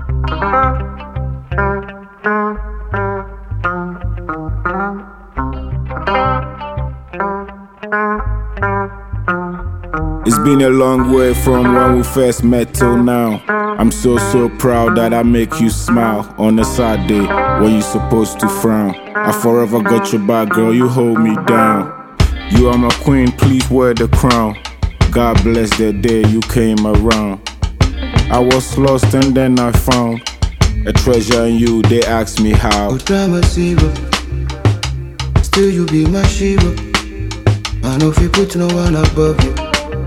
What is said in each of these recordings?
It's been a long way from when we first met till now. I'm so proud that I make you smile on a sad day when you're supposed to frown. I forever got your back, girl, you hold me down. You are my queen, please wear the crown. God bless the day you came around. I was lost and then I found a treasure in you, they asked me how. Oh, drama zero, still you be my Shiva. I know if you put no one above you.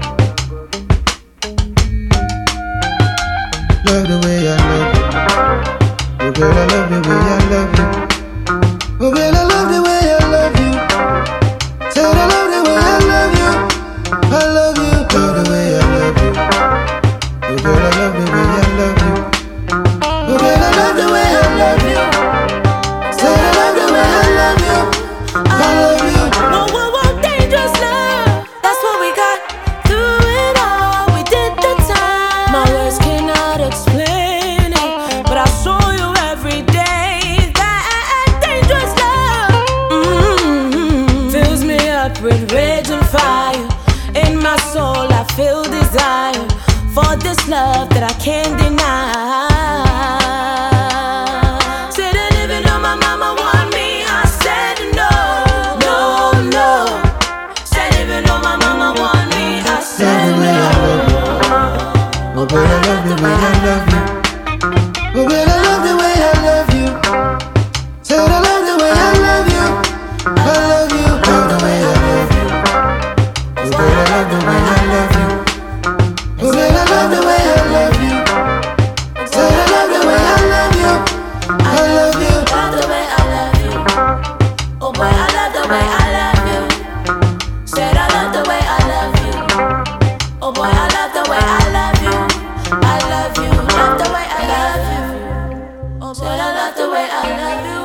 Love the way I love you. Oh girl, I love the way I love you. Oh girl, I love the way I love you. Said I love the way I love you. I love you. Love the way I love you. Oh girl, I love the way I love you. Oh girl, I love the way I love you. Said I love the way I love you. I love you. Whoa, dangerous love. That's what we got through it all. We did the time. My words cannot explain it, but I'll show you every day that dangerous love fills me up with rage and fire. In my soul I feel desire for this love that I can't deny. Said that even though my mama want me, I said no, no, no. Said even though my mama want me, I said no. Oh girl, I love the way I love you. Oh girl, I love the way I love you. Said I love the way I love you. I love you. Love the way I love you. Oh girl, I love the way I love you. Oh girl, I love the way I love you. Said I love the way I love you. I love you. Love the way I love you. Oh boy, I love the way I love you. Said I love the way I love you. Oh boy, I love the way I love you. I love you. Love the way I love you. Oh boy, I love the way I love you.